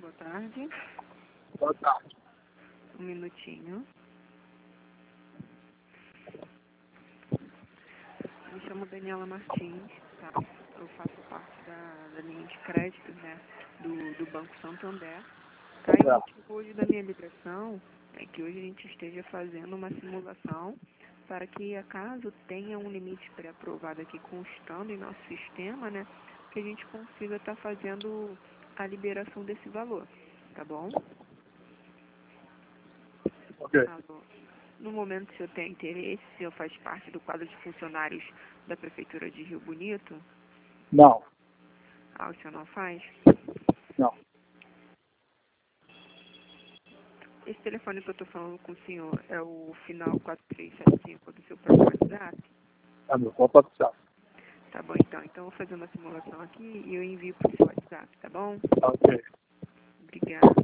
Boa tarde. Boa tarde. Um minutinho. Me chamo Daniela Martins, tá? Eu faço parte da linha de crédito, né, do Banco Santander. Tá? E o motivo hoje da minha ligação é que hoje a gente esteja fazendo uma simulação para que, caso tenha um limite pré-aprovado aqui constando em nosso sistema, né, que a gente consiga estar fazendo a liberação desse valor, tá bom? Ok. Alô. No momento, se eu tenho interesse, se eu faz parte do quadro de funcionários da Prefeitura de Rio Bonito, Não. o senhor não faz? Não. Esse telefone que eu estou falando com o senhor é o final 4375 do seu próprio WhatsApp? É meu próprio WhatsApp. Tá bom, então. Então, eu vou fazer uma simulação aqui e eu envio para o seu WhatsApp, tá bom? Ok. Obrigada.